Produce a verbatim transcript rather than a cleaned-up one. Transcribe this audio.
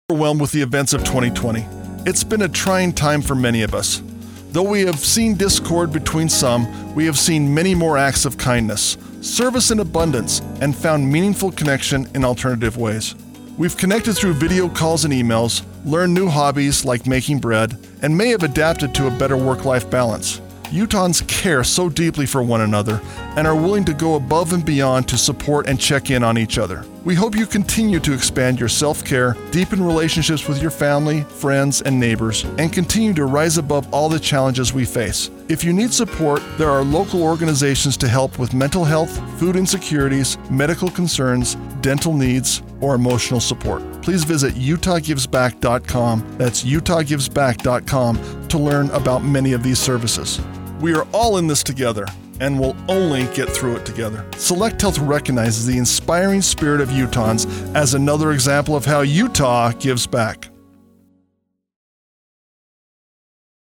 Overwhelmed with the events of twenty twenty. It's been a trying time for many of us. Though we have seen discord between some, we have seen many more acts of kindness, service in abundance, and found meaningful connection in alternative ways. We've connected through video calls and emails, learned new hobbies like making bread, and may have adapted to a better work-life balance. Utahns care so deeply for one another and are willing to go above and beyond to support and check in on each other. We hope you continue to expand your self-care, deepen relationships with your family, friends, and neighbors, and continue to rise above all the challenges we face. If you need support, there are local organizations to help with mental health, food insecurities, medical concerns, dental needs, or emotional support. Please visit utah gives back dot com, that's utah gives back dot com, to learn about many of these services. We are all in this together, and will only get through it together. Select Health recognizes the inspiring spirit of Utahns as another example of how Utah gives back.